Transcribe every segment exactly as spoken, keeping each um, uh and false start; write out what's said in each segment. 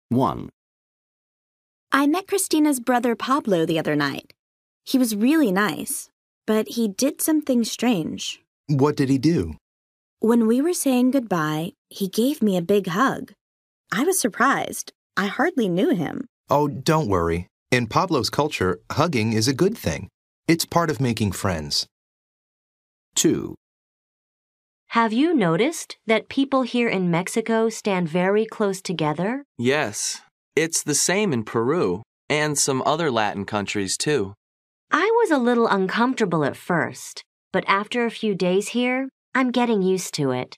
one. I met Christina's brother Pablo the other night. He was really nice, but he did something strange. What did he do? When we were saying goodbye, he gave me a big hug. I was surprised. I hardly knew him. Oh, don't worry. In Pablo's culture, hugging is a good thing. It's part of making friends. two. Have you noticed that people here in Mexico stand very close together? Yes, it's the same in Peru and some other Latin countries too. I was a little uncomfortable at first, but after a few days here, I'm getting used to it.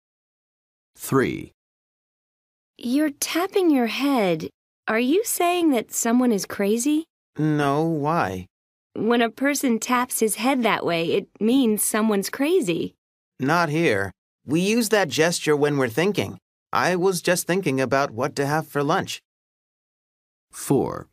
three. You're tapping your head. Are you saying that someone is crazy? No, why? When a person taps his head that way, it means someone's crazy. Not here. We use that gesture when we're thinking. I was just thinking about what to have for lunch. four.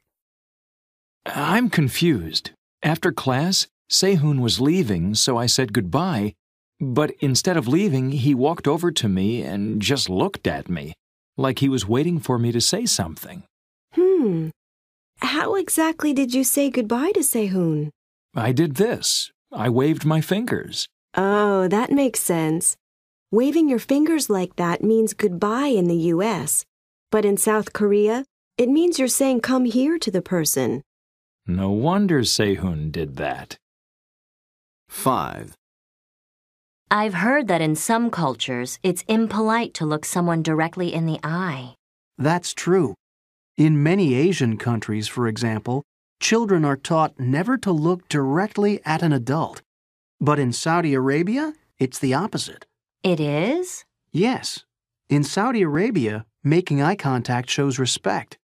I'm confused. After class, Sehun was leaving, so I said goodbye. But instead of leaving, he walked over to me and just looked at me, like he was waiting for me to say something. Hmm. How exactly did you say goodbye to Sehun? I did this. I waved my fingers. Oh, that makes sense. Waving your fingers like that means goodbye in the U S, but in South Korea, it means you're saying come here to the person. No wonder Sehun did that. five. I've heard that in some cultures, it's impolite to look someone directly in the eye. That's true. In many Asian countries, for example, children are taught never to look directly at an adult. But in Saudi Arabia, it's the opposite. It is? Yes. In Saudi Arabia, making eye contact shows respect.